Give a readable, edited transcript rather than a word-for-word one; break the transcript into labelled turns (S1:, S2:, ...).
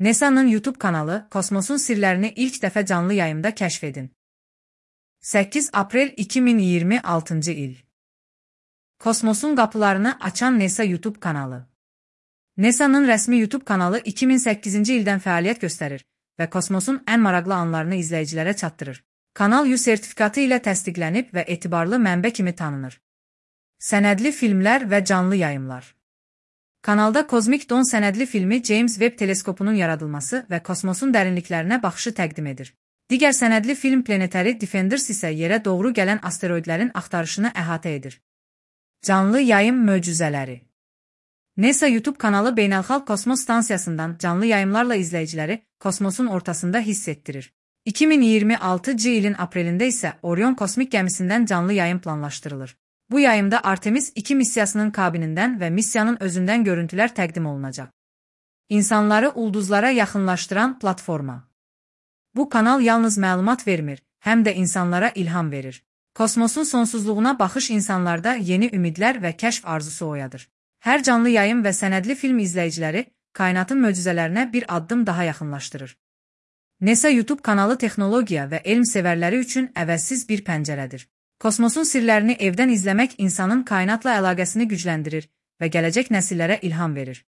S1: NASA'nın YouTube kanalı kosmosun sirlərini ilk dəfə canlı yayımda kəşf edin. 8 aprel 2026 il. Kosmosun qapılarını açan NASA YouTube kanalı. NASA'nın rəsmi YouTube kanalı 2008-ci ildən fəaliyyət göstərir və kosmosun ən maraqlı anlarını izləyicilərə çatdırır. Kanal U sertifikatı ilə təsdiqlənib və etibarlı mənbə kimi tanınır. Sənədli filmlər və canlı yayımlar. Kanalda Kozmik Dawn sənədli filmi James Webb teleskopunun yaradılması və kosmosun dərinliklərinə baxışı təqdim edir. Digər sənədli film Planetary Defenders isə yerə doğru gələn asteroidlərin axtarışını əhatə edir. Canlı yayım möcüzələri. NASA YouTube kanalı Beynəlxalq Kosmos Stansiyasından canlı yayımlarla izləyiciləri kosmosun ortasında hiss etdirir. 2026 ilin aprelində isə Orion kosmik gəmisindən canlı yayım planlaşdırılır. Bu yayımda Artemis 2 missiyasının kabinindən və missiyanın özündən görüntülər təqdim olunacaq. İnsanları ulduzlara yaxınlaşdıran platforma. Bu kanal yalnız məlumat vermir, həm də insanlara ilham verir. Kosmosun sonsuzluğuna baxış insanlarda yeni ümidlər və kəşf arzusu oyadır. Hər canlı yayım və sənədli film izləyiciləri kainatın möcüzələrinə bir addım daha yaxınlaşdırır. NASA YouTube kanalı texnologiya və elm sevərləri üçün əvəzsiz bir pəncərədir. Kosmosun sirlərini evdən izləmək insanın kainatla əlaqəsini gücləndirir və gələcək nəsillərə ilham verir.